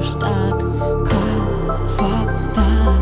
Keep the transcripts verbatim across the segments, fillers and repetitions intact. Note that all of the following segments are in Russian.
можешь так, как факта.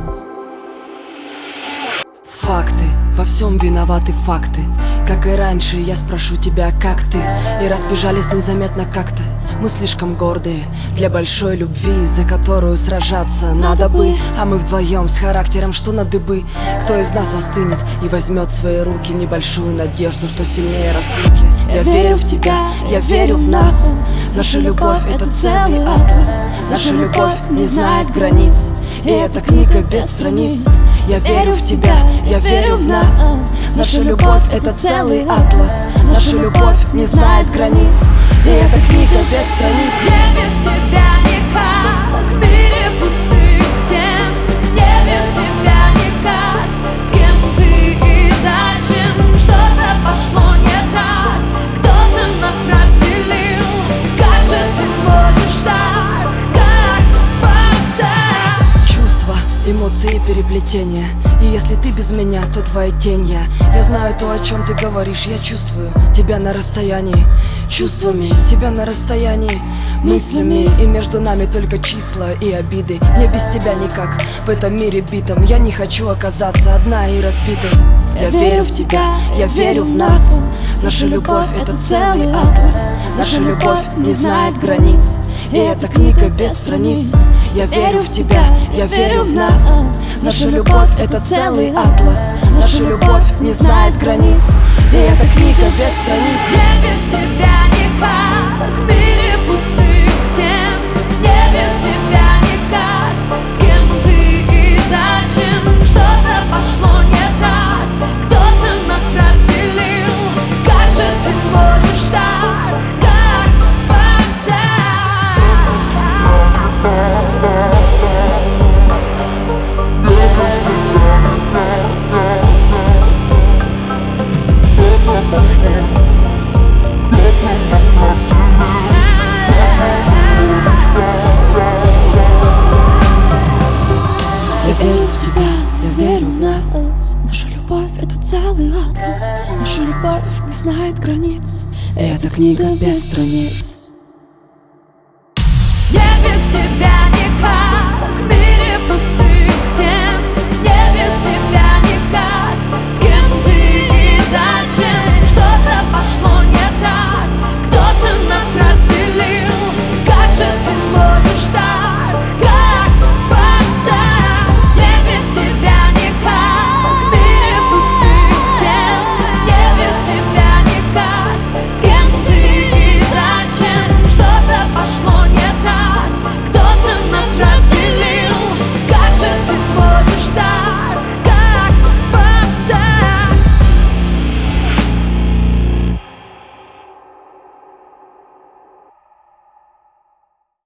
Факты, во всем виноваты факты. Как и раньше, я спрошу тебя, как ты? И разбежались незаметно как-то. Мы слишком гордые для большой любви, за которую сражаться надо бы. А мы вдвоем с характером, что на дыбы. Кто из нас остынет и возьмет в свои руки небольшую надежду, что сильнее разлуки? Я верю в тебя, я верю в нас. Наша любовь — это целый атлас. Наша любовь не знает границ, и эта книга без страниц. Я верю в тебя, я верю в нас. Наша любовь — это целый атлас. Наша любовь не знает границ, и эта книга без страниц. Я без тебя никак в мире пустых тем. Я без тебя никак. С кем ты и зачем? Что-то пошло не так. Кто-то нас разделил. Как же ты можешь так, как факта? Чувства, эмоции, переплетения. И если ты без меня, то твоя тень я. Я знаю то, о чем ты говоришь. Я чувствую тебя на расстоянии. Чувствами тебя на расстоянии. Мыслями, и между нами только числа и обиды. Мне без тебя никак в этом мире битом. Я не хочу оказаться одна и разбитой. Я верю в тебя, я верю в нас. Наша любовь — это целый атлас. Наша любовь не знает границ, и эта книга без страниц. Я верю в тебя, я верю в нас. Наша любовь — это целый атлас. Наша любовь не знает границ, и эта книга без страниц. Я без тебя никак в мире пустых тем. Я без тебя никак. С кем ты и зачем? Что-то пошло не так. Кто-то нас разделил. Как же ты можешь так, как факта? Я верю в тебя, я верю в нас. Наша любовь — это целый атлас. Наша любовь не знает границ, и эта книга без страниц.